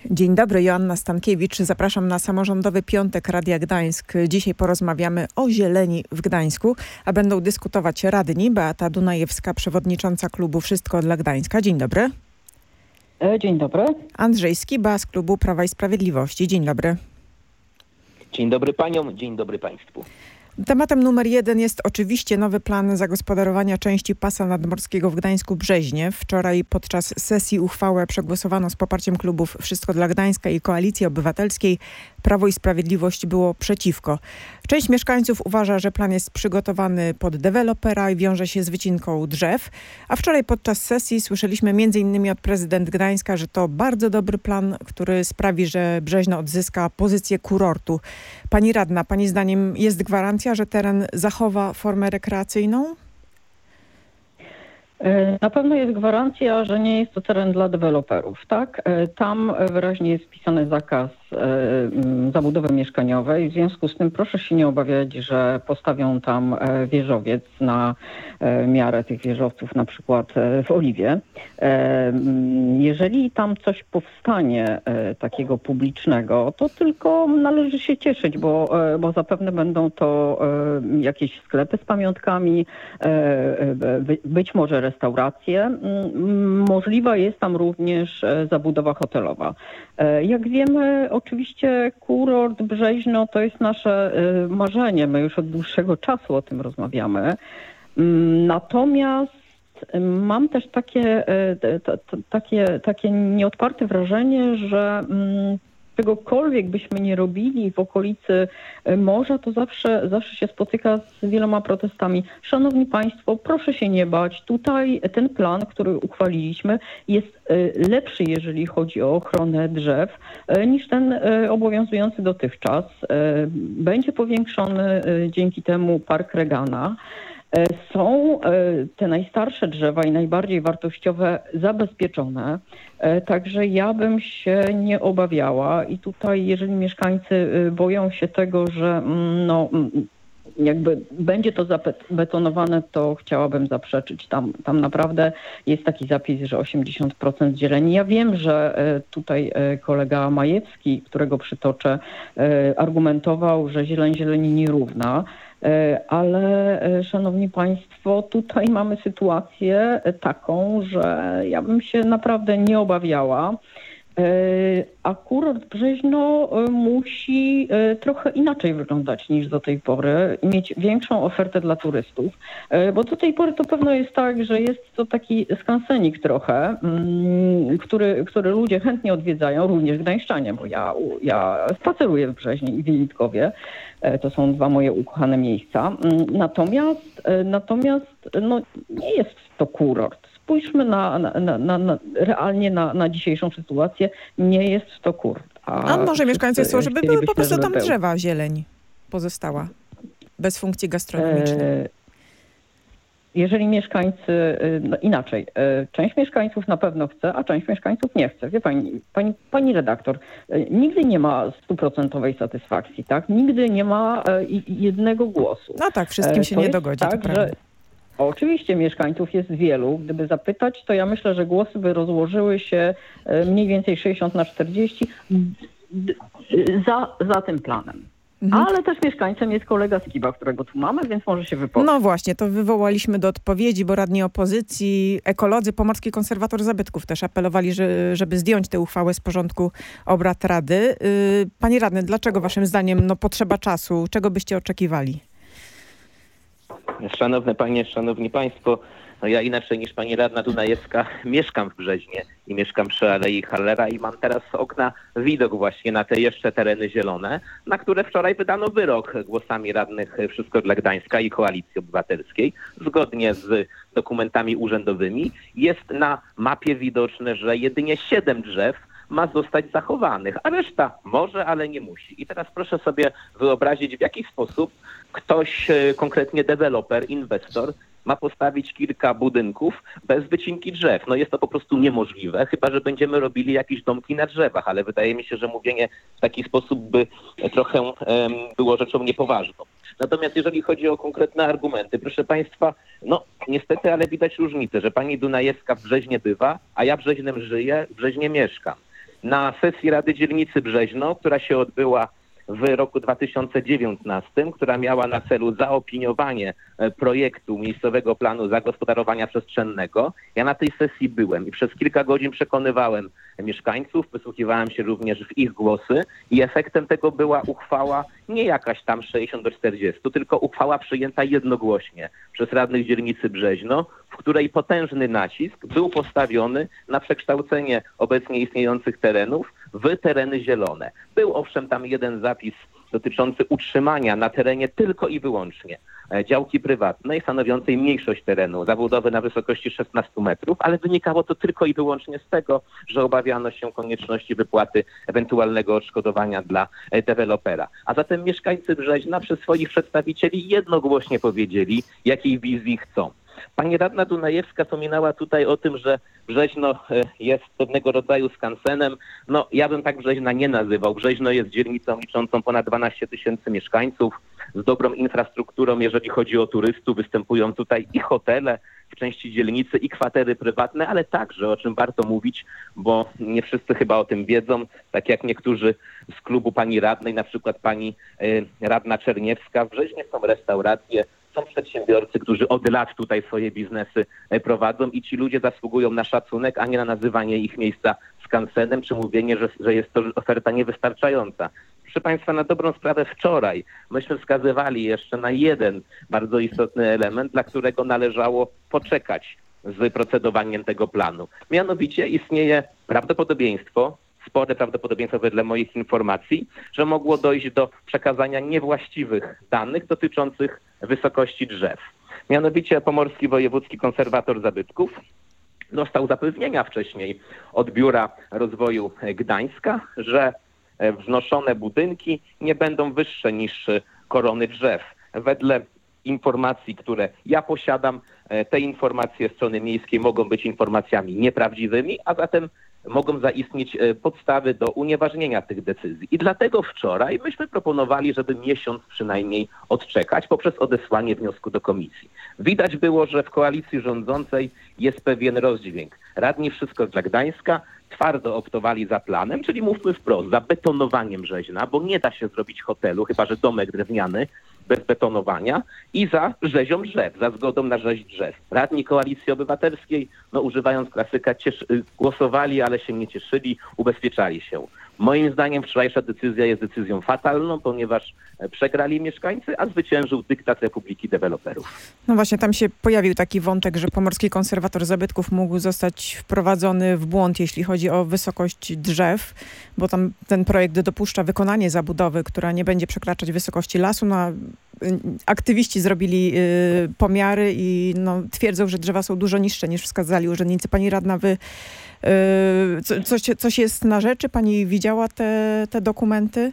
Dzień dobry, Joanna Stankiewicz. Zapraszam na Samorządowy Piątek Radia Gdańsk. Dzisiaj porozmawiamy o zieleni w Gdańsku, a będą dyskutować radni. Beata Dunajewska, przewodnicząca klubu Wszystko dla Gdańska. Dzień dobry. Dzień dobry. Andrzej Skiba z klubu Prawa i Sprawiedliwości. Dzień dobry. Dzień dobry paniom, dzień dobry państwu. Tematem numer 1 jest oczywiście nowy plan zagospodarowania części pasa nadmorskiego w Gdańsku-Brzeźnie. Wczoraj podczas sesji uchwałę przegłosowano z poparciem klubów Wszystko dla Gdańska i Koalicji Obywatelskiej. Prawo i Sprawiedliwość było przeciwko. Część mieszkańców uważa, że plan jest przygotowany pod dewelopera i wiąże się z wycinką drzew. A wczoraj podczas sesji słyszeliśmy m.in. od prezydent Gdańska, że to bardzo dobry plan, który sprawi, że Brzeźno odzyska pozycję kurortu. Pani radna, pani zdaniem jest gwarancja, że teren zachowa formę rekreacyjną? Na pewno jest gwarancja, że nie jest to teren dla deweloperów, tak? Tam wyraźnie jest wpisany zakaz zabudowy mieszkaniowej. W związku z tym proszę się nie obawiać, że postawią tam wieżowiec na miarę tych wieżowców, na przykład w Oliwie. Jeżeli tam coś powstanie takiego publicznego, to tylko należy się cieszyć, bo zapewne będą to jakieś sklepy z pamiątkami, być może restauracje. Możliwa jest tam również zabudowa hotelowa. Jak wiemy, oczywiście kurort Brzeźno to jest nasze marzenie. My już od dłuższego czasu o tym rozmawiamy. Natomiast mam też takie nieodparte wrażenie, że czegokolwiek byśmy nie robili w okolicy morza, to zawsze się spotyka z wieloma protestami. Szanowni Państwo, proszę się nie bać. Tutaj ten plan, który uchwaliliśmy, jest lepszy, jeżeli chodzi o ochronę drzew, niż ten obowiązujący dotychczas. Będzie powiększony dzięki temu Park Regana. Są te najstarsze drzewa i najbardziej wartościowe zabezpieczone, także ja bym się nie obawiała i tutaj jeżeli mieszkańcy boją się tego, że jakby będzie to zabetonowane, to chciałabym zaprzeczyć. Tam naprawdę jest taki zapis, że 80% zieleni. Ja wiem, że tutaj kolega Majewski, którego przytoczę, argumentował, że zieleń zieleni nierówna. Ale szanowni Państwo, tutaj mamy sytuację taką, że ja bym się naprawdę nie obawiała. A kurort Brzeźno musi trochę inaczej wyglądać niż do tej pory, mieć większą ofertę dla turystów, bo do tej pory to pewno jest tak, że jest to taki skansenik trochę, który ludzie chętnie odwiedzają, również gdańszczanie, bo ja spaceruję w Brzeźnie i w Wielitkowie, to są dwa moje ukochane miejsca, natomiast nie jest to kurort. Spójrzmy realnie na dzisiejszą sytuację. Nie jest to kurort. A może mieszkańcy chcą, żeby były po prostu tam drzewa, zieleń pozostała, bez funkcji gastronomicznej. Jeżeli mieszkańcy, inaczej, część mieszkańców na pewno chce, a część mieszkańców nie chce. Wie pani redaktor, nigdy nie ma 100% satysfakcji, tak? Nigdy nie ma jednego głosu. No tak, wszystkim się nie dogodzi, tak, to prawda. Oczywiście mieszkańców jest wielu. Gdyby zapytać, to ja myślę, że głosy by rozłożyły się mniej więcej 60-40 za tym planem. Ale też mieszkańcem jest kolega Skiba, którego tu mamy, więc może się wypowie. No właśnie, to wywołaliśmy do odpowiedzi, bo radni opozycji, ekolodzy, Pomorski Konserwator Zabytków też apelowali, żeby zdjąć tę uchwałę z porządku obrad Rady. Panie radny, dlaczego waszym zdaniem potrzeba czasu? Czego byście oczekiwali? Szanowne panie, szanowni państwo, ja inaczej niż pani radna Dunajewska mieszkam w Brzeźnie i mieszkam przy Alei Hallera i mam teraz z okna widok właśnie na te jeszcze tereny zielone, na które wczoraj wydano wyrok głosami radnych Wszystko dla Gdańska i Koalicji Obywatelskiej. Zgodnie z dokumentami urzędowymi jest na mapie widoczne, że jedynie 7 drzew ma zostać zachowanych, a reszta może, ale nie musi. I teraz proszę sobie wyobrazić, w jaki sposób ktoś, konkretnie deweloper, inwestor, ma postawić kilka budynków bez wycinki drzew. No jest to po prostu niemożliwe, chyba że będziemy robili jakieś domki na drzewach, ale wydaje mi się, że mówienie w taki sposób by trochę było rzeczą niepoważną. Natomiast jeżeli chodzi o konkretne argumenty, proszę państwa, niestety, ale widać różnicę, że pani Dunajewska w Brzeźnie bywa, a ja Brzeźnem żyję, w Brzeźnie mieszkam. Na sesji Rady Dzielnicy Brzeźno, która się odbyła w roku 2019, która miała na celu zaopiniowanie projektu miejscowego planu zagospodarowania przestrzennego. Ja na tej sesji byłem i przez kilka godzin przekonywałem mieszkańców, wysłuchiwałem się również w ich głosy i efektem tego była uchwała nie jakaś tam 60-40, tylko uchwała przyjęta jednogłośnie przez radnych dzielnicy Brzeźno, w której potężny nacisk był postawiony na przekształcenie obecnie istniejących terenów w tereny zielone. Był owszem tam jeden zapis dotyczący utrzymania na terenie tylko i wyłącznie działki prywatnej stanowiącej mniejszość terenu, zabudowy na wysokości 16 metrów, ale wynikało to tylko i wyłącznie z tego, że obawiano się konieczności wypłaty ewentualnego odszkodowania dla dewelopera. A zatem mieszkańcy Brzeźna przez swoich przedstawicieli jednogłośnie powiedzieli, jakiej wizji chcą. Pani radna Dunajewska wspominała tutaj o tym, że Brzeźno jest pewnego rodzaju skansenem. No, ja bym tak Brzeźna nie nazywał. Brzeźno jest dzielnicą liczącą ponad 12 000 mieszkańców z dobrą infrastrukturą, jeżeli chodzi o turystów. Występują tutaj i hotele w części dzielnicy, i kwatery prywatne, ale także, o czym warto mówić, bo nie wszyscy chyba o tym wiedzą, tak jak niektórzy z klubu pani radnej, na przykład pani radna Czerniewska, w Brzeźnie są restauracje, są przedsiębiorcy, którzy od lat tutaj swoje biznesy prowadzą i ci ludzie zasługują na szacunek, a nie na nazywanie ich miejsca skansenem, czy mówienie, że jest to oferta niewystarczająca. Proszę Państwa, na dobrą sprawę wczoraj myśmy wskazywali jeszcze na jeden bardzo istotny element, dla którego należało poczekać z procedowaniem tego planu. Mianowicie istnieje prawdopodobieństwo, spore prawdopodobieństwo wedle moich informacji, że mogło dojść do przekazania niewłaściwych danych dotyczących wysokości drzew. Mianowicie Pomorski Wojewódzki Konserwator Zabytków dostał zapewnienia wcześniej od Biura Rozwoju Gdańska, że wznoszone budynki nie będą wyższe niż korony drzew. Wedle informacji, które ja posiadam, te informacje strony miejskiej mogą być informacjami nieprawdziwymi, a zatem mogą zaistnieć podstawy do unieważnienia tych decyzji. I dlatego wczoraj myśmy proponowali, żeby miesiąc przynajmniej odczekać poprzez odesłanie wniosku do komisji. Widać było, że w koalicji rządzącej jest pewien rozdźwięk. Radni Wszystko dla Gdańska twardo optowali za planem, czyli mówmy wprost, za betonowaniem Brzeźna, bo nie da się zrobić hotelu, chyba że domek drewniany, bez betonowania, i za rzezią drzew, za zgodą na rzeź drzew. Radni Koalicji Obywatelskiej, używając klasyka, głosowali, ale się nie cieszyli, ubezpieczali się. Moim zdaniem wczorajsza decyzja jest decyzją fatalną, ponieważ przegrali mieszkańcy, a zwyciężył dyktat Republiki Deweloperów. No właśnie, tam się pojawił taki wątek, że Pomorski Konserwator Zabytków mógł zostać wprowadzony w błąd, jeśli chodzi o wysokość drzew, bo tam ten projekt dopuszcza wykonanie zabudowy, która nie będzie przekraczać wysokości lasu. No, aktywiści zrobili pomiary i twierdzą, że drzewa są dużo niższe niż wskazali urzędnicy. Pani radna, coś jest na rzeczy? Pani widziała te dokumenty?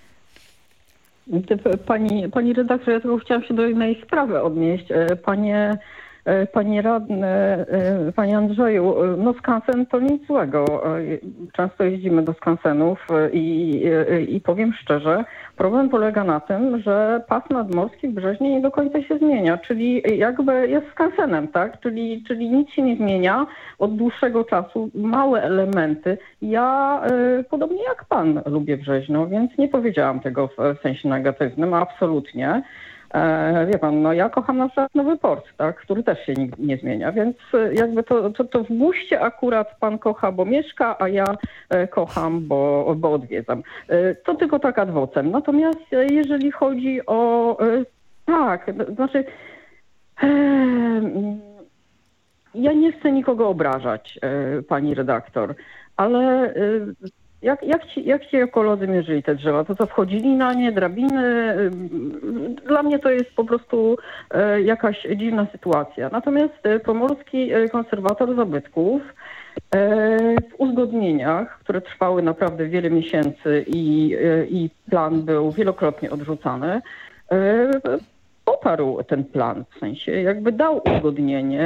Pani redaktor, ja tylko chciałam się do jednej sprawy odnieść. Panie radny, panie Andrzeju, skansen to nic złego. Często jeździmy do skansenów i powiem szczerze, problem polega na tym, że pas nadmorski w Brzeźnie nie do końca się zmienia, czyli jakby jest skansenem, tak? Czyli nic się nie zmienia od dłuższego czasu, małe elementy. Ja podobnie jak pan lubię Brzeźno, więc nie powiedziałam tego w sensie negatywnym, absolutnie. Wie pan, ja kocham na przykład Nowy Port, tak, który też się nie zmienia, więc jakby to w guście akurat pan kocha, bo mieszka, a ja kocham, bo odwiedzam. To tylko tak ad vocem. Natomiast jeżeli chodzi o... ja nie chcę nikogo obrażać, pani redaktor, ale... Jak ci ekolodzy mierzyli te drzewa? To co, wchodzili na nie, drabiny? Dla mnie to jest po prostu jakaś dziwna sytuacja. Natomiast Pomorski Konserwator Zabytków w uzgodnieniach, które trwały naprawdę wiele miesięcy i plan był wielokrotnie odrzucany, po poparł ten plan, w sensie jakby dał uzgodnienie,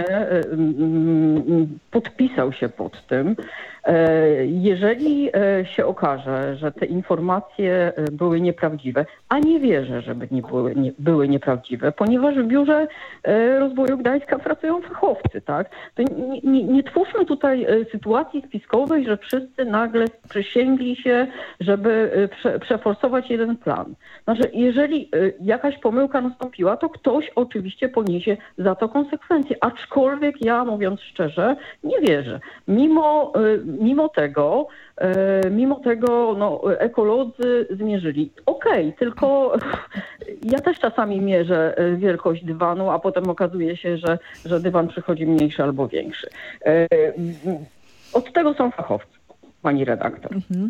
podpisał się pod tym. Jeżeli się okaże, że te informacje były nieprawdziwe, a nie wierzę, żeby były nieprawdziwe, ponieważ w Biurze Rozwoju Gdańska pracują fachowcy, tak? To nie twórzmy tutaj sytuacji spiskowej, że wszyscy nagle przysięgli się, żeby przeforsować jeden plan. Znaczy, jeżeli jakaś pomyłka nastąpiła, to ktoś oczywiście poniesie za to konsekwencje. Aczkolwiek ja, mówiąc szczerze, nie wierzę. Mimo tego no, ekolodzy zmierzyli. Okej, tylko ja też czasami mierzę wielkość dywanu, a potem okazuje się, że dywan przychodzi mniejszy albo większy. Od tego są fachowcy, pani redaktor. Mhm.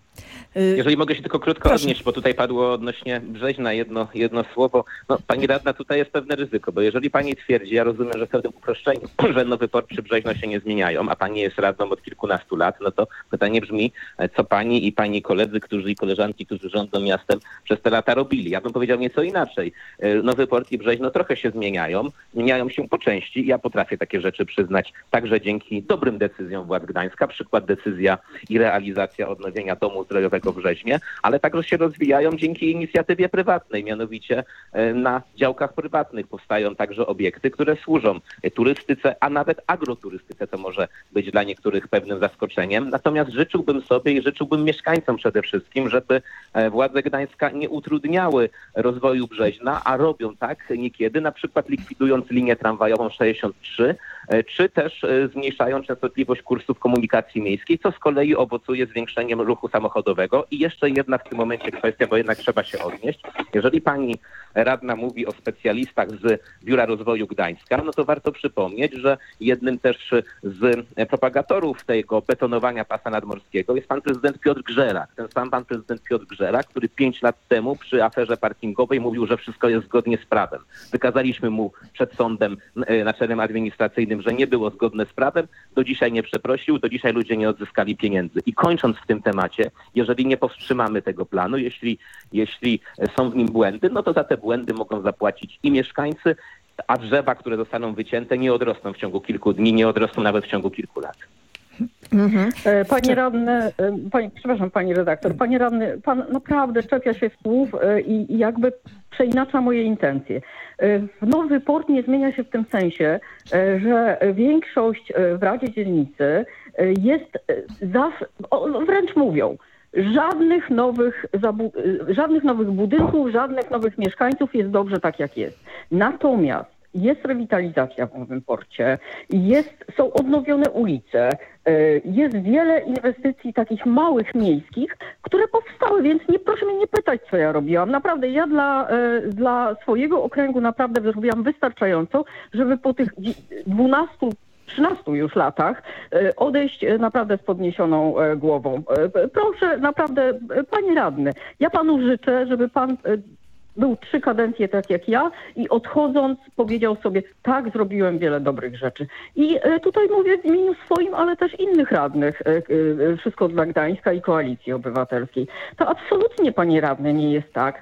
Jeżeli mogę się tylko krótko odnieść, bo tutaj padło odnośnie Brzeźna jedno słowo. No, pani radna, tutaj jest pewne ryzyko, bo jeżeli pani twierdzi, ja rozumiem, że w pewnym uproszczeniu, że Nowy Port czy Brzeźno się nie zmieniają, a pani jest radną od kilkunastu lat, no to pytanie brzmi, co pani i pani koledzy, i koleżanki, którzy rządzą miastem, przez te lata robili. Ja bym powiedział nieco inaczej. Nowy Port i Brzeźno trochę się zmieniają się po części. Ja potrafię takie rzeczy przyznać, także dzięki dobrym decyzjom władz Gdańska, przykład decyzja i realizacja odnowienia domu zdrojowego w Brzeźnie, ale także się rozwijają dzięki inicjatywie prywatnej, mianowicie na działkach prywatnych powstają także obiekty, które służą turystyce, a nawet agroturystyce, co może być dla niektórych pewnym zaskoczeniem. Natomiast życzyłbym sobie i życzyłbym mieszkańcom przede wszystkim, żeby władze Gdańska nie utrudniały rozwoju Brzeźna, a robią tak niekiedy, na przykład likwidując linię tramwajową 63, czy też zmniejszając częstotliwość kursów komunikacji miejskiej, co z kolei owocuje zwiększeniem ruchu samochodowego. I jeszcze jedna w tym momencie kwestia, bo jednak trzeba się odnieść. Jeżeli pani radna mówi o specjalistach z Biura Rozwoju Gdańska, no to warto przypomnieć, że jednym też z propagatorów tego betonowania pasa nadmorskiego jest pan prezydent Piotr Grzelak. Ten sam pan prezydent Piotr Grzelak, który 5 lat temu przy aferze parkingowej mówił, że wszystko jest zgodnie z prawem. Wykazaliśmy mu przed sądem naczelnym administracyjnym, że nie było zgodne z prawem, do dzisiaj nie przeprosił, do dzisiaj ludzie nie odzyskali pieniędzy. I kończąc w tym temacie, jeżeli nie powstrzymamy tego planu, jeśli są w nim błędy, no to za te błędy mogą zapłacić i mieszkańcy, a drzewa, które zostaną wycięte, nie odrosną w ciągu kilku dni, nie odrosną nawet w ciągu kilku lat. Mhm. Panie radny, przepraszam pani redaktor, panie radny, pan naprawdę czepia się słów i jakby przeinacza moje intencje. Nowy Port nie zmienia się w tym sensie, że większość w Radzie Dzielnicy jest wręcz mówią, żadnych nowych budynków, żadnych nowych mieszkańców, jest dobrze tak jak jest. Natomiast jest rewitalizacja w Nowym Porcie, są odnowione ulice, jest wiele inwestycji takich małych, miejskich, które powstały, więc proszę mnie nie pytać, co ja robiłam. Naprawdę, ja dla swojego okręgu naprawdę zrobiłam wystarczająco, żeby po tych 13 już latach odejść naprawdę z podniesioną głową. Proszę, naprawdę, panie radny, ja panu życzę, żeby pan był 3 kadencje tak jak ja i odchodząc powiedział sobie, tak, zrobiłem wiele dobrych rzeczy. I tutaj mówię w imieniu swoim, ale też innych radnych, Wszystko dla Gdańska i Koalicji Obywatelskiej. To absolutnie, panie radny, nie jest tak,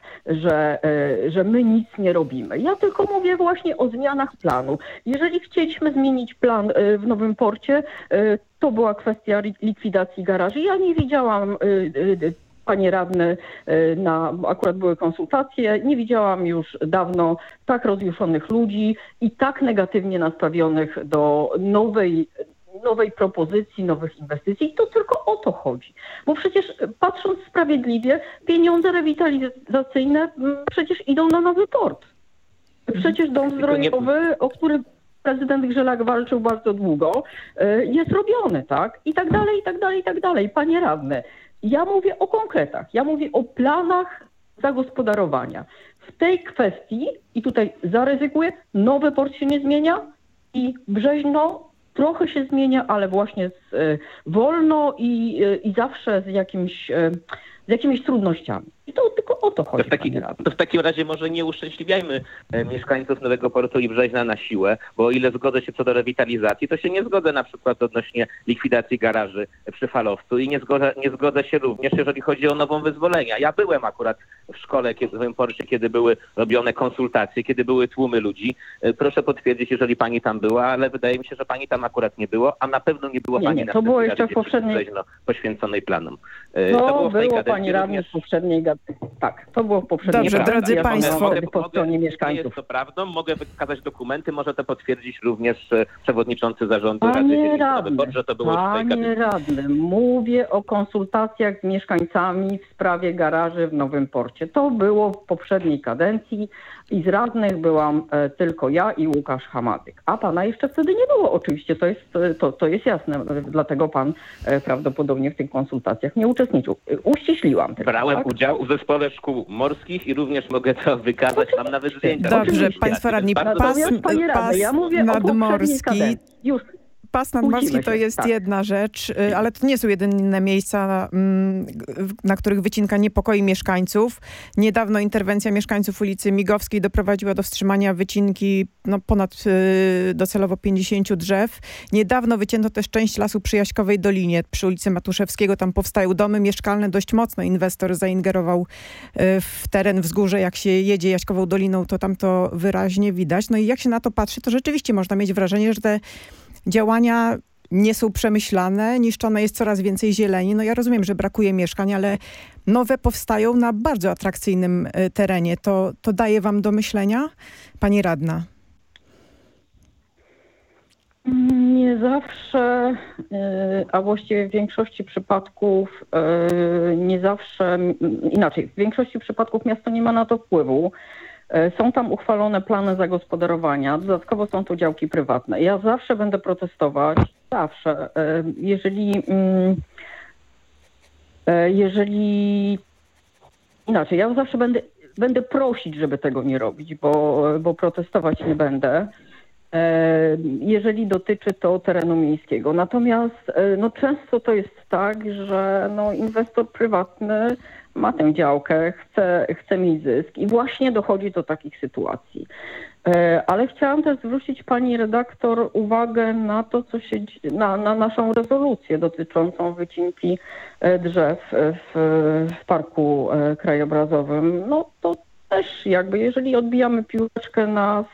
że my nic nie robimy. Ja tylko mówię właśnie o zmianach planu. Jeżeli chcieliśmy zmienić plan w Nowym Porcie, to była kwestia likwidacji garaży. Ja nie widziałam, panie radny, akurat były konsultacje, nie widziałam już dawno tak rozjuszonych ludzi i tak negatywnie nastawionych do nowej propozycji, nowych inwestycji. I to tylko o to chodzi. Bo przecież patrząc sprawiedliwie, pieniądze rewitalizacyjne przecież idą na Nowy Port. Przecież dom zdrojowy, o który prezydent Grzelak walczył bardzo długo, jest robiony, tak? I tak dalej, i tak dalej, i tak dalej. Panie radny, ja mówię o konkretach, ja mówię o planach zagospodarowania. W tej kwestii, i tutaj zaryzykuję, Nowy Port się nie zmienia i Brzeźno trochę się zmienia, ale właśnie wolno i zawsze z jakimś z jakimiś trudnościami. I to tylko o to chodzi. To w takim razie może nie uszczęśliwiajmy mieszkańców Nowego Portu i Brzeźna na siłę, bo o ile zgodzę się co do rewitalizacji, to się nie zgodzę na przykład odnośnie likwidacji garaży przy Falowcu i nie zgodzę się również, jeżeli chodzi o nową wyzwolenia. Ja byłem akurat w szkole w Nowym Porcie, kiedy były robione konsultacje, kiedy były tłumy ludzi. Proszę potwierdzić, jeżeli pani tam była, ale wydaje mi się, że pani tam akurat nie było, a na pewno nie było pani na to było jeszcze w poprzedniej... poświęconej planom. To było pani radny w poprzedniej tak, to było w poprzedniej Dobrze, drodzy państwo, po stronie mieszkańców. Jest to prawdą, mogę wykazać dokumenty, może to potwierdzić również przewodniczący zarządu Rady Panie Dzielnicy, że to było Panie radny, mówię o konsultacjach z mieszkańcami w sprawie garaży w Nowym Porcie. To było w poprzedniej kadencji i z radnych byłam tylko ja i Łukasz Hamadyk. A pana jeszcze wtedy nie było oczywiście, to jest jasne, dlatego pan prawdopodobnie w tych konsultacjach nie uczestniczył. Uściśliłam tylko. Brałem tak? udział w zespole szkół morskich i również mogę to wykazać, mam nawet zdjęcia. Dobrze, państwo radni, pas nadmorski. Pas nadmorski to jest jedna rzecz, ale to nie są jedyne miejsca, na których wycinka niepokoi mieszkańców. Niedawno interwencja mieszkańców ulicy Migowskiej doprowadziła do wstrzymania wycinki ponad docelowo 50 drzew. Niedawno wycięto też część lasu przy Jaśkowej Dolinie, przy ulicy Matuszewskiego. Tam powstają domy mieszkalne dość mocno. Inwestor zaingerował w teren wzgórze. Jak się jedzie Jaśkową Doliną, to tam to wyraźnie widać. No i jak się na to patrzy, to rzeczywiście można mieć wrażenie, że te działania nie są przemyślane, niszczone jest coraz więcej zieleni. No ja rozumiem, że brakuje mieszkań, ale nowe powstają na bardzo atrakcyjnym terenie. To daje wam do myślenia? Pani radna. Nie zawsze, a właściwie w większości przypadków nie zawsze, inaczej, w większości przypadków miasto nie ma na to wpływu. Są tam uchwalone plany zagospodarowania, dodatkowo są to działki prywatne. Ja zawsze będę protestować, zawsze. Jeżeli inaczej, ja zawsze będę prosić, żeby tego nie robić, bo protestować nie będę, jeżeli dotyczy to terenu miejskiego. Natomiast często to jest tak, że inwestor prywatny ma tę działkę, chce mieć zysk i właśnie dochodzi do takich sytuacji. Ale chciałam też zwrócić pani redaktor uwagę na to, co się na naszą rezolucję dotyczącą wycinki drzew w parku krajobrazowym. To też jeżeli odbijamy piłeczkę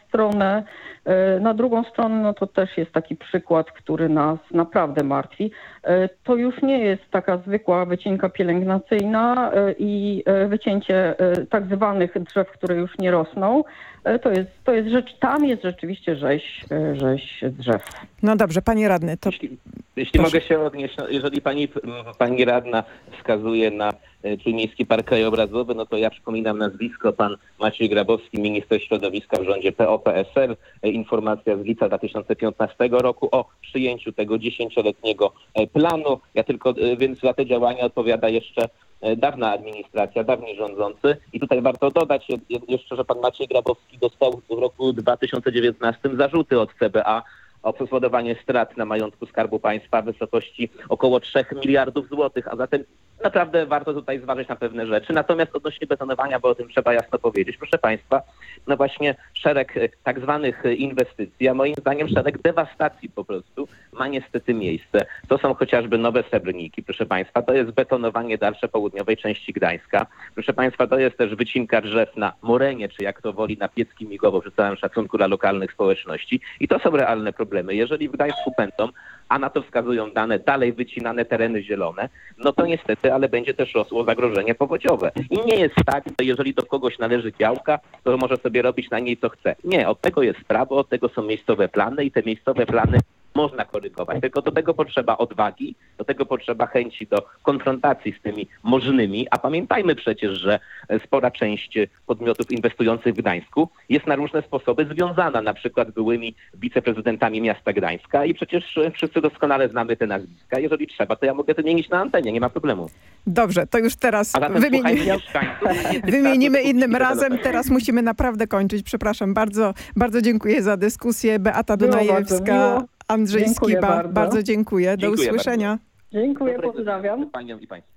na drugą stronę, to też jest taki przykład, który nas naprawdę martwi. To już nie jest taka zwykła wycinka pielęgnacyjna i wycięcie tak zwanych drzew, które już nie rosną. To jest rzecz, tam jest rzeczywiście rzeź drzew. No dobrze, panie radny, to... Jeśli mogę się odnieść, jeżeli pani radna wskazuje na Trójmiejski Park Krajobrazowy, to ja przypominam nazwisko, pan Maciej Grabowski, minister środowiska w rządzie PO-PSL. Informacja z lipca 2015 roku o przyjęciu tego 10-letniego planu. Więc za te działania odpowiada jeszcze dawna administracja, dawni rządzący. I tutaj warto dodać jeszcze, że pan Maciej Grabowski dostał w roku 2019 zarzuty od CBA o spowodowanie strat na majątku Skarbu Państwa w wysokości około 3 miliardów złotych, a zatem naprawdę warto tutaj zważyć na pewne rzeczy. Natomiast odnośnie betonowania, bo o tym trzeba jasno powiedzieć, proszę państwa, właśnie szereg tak zwanych inwestycji, a moim zdaniem szereg dewastacji po prostu ma niestety miejsce. To są chociażby nowe Srebrniki, proszę państwa, to jest betonowanie dalsze południowej części Gdańska. Proszę państwa, to jest też wycinka drzew na Morenie, czy jak to woli na Piecki Migowo, przy całym szacunku dla lokalnych społeczności. I to są realne problemy. Jeżeli w Gdańsku będą, a na to wskazują dane, dalej wycinane tereny zielone, to niestety, ale będzie też rosło zagrożenie powodziowe. I nie jest tak, że jeżeli do kogoś należy działka, to może sobie robić na niej co chce. Nie, od tego jest prawo, od tego są miejscowe plany i te miejscowe plany można korygować. Tylko do tego potrzeba odwagi, do tego potrzeba chęci do konfrontacji z tymi możnymi, a pamiętajmy przecież, że spora część podmiotów inwestujących w Gdańsku jest na różne sposoby związana, na przykład byłymi wiceprezydentami miasta Gdańska i przecież wszyscy doskonale znamy te nazwiska. Jeżeli trzeba, to ja mogę wymienić na antenie, nie ma problemu. Dobrze, to już teraz wymienimy innym razem. Teraz musimy naprawdę kończyć. Przepraszam, bardzo, bardzo dziękuję za dyskusję. Beata Dunajewska, Andrzej Skiba. Bardzo dziękuję. Do usłyszenia. Dziękuję, pozdrawiam. Paniom i państwu.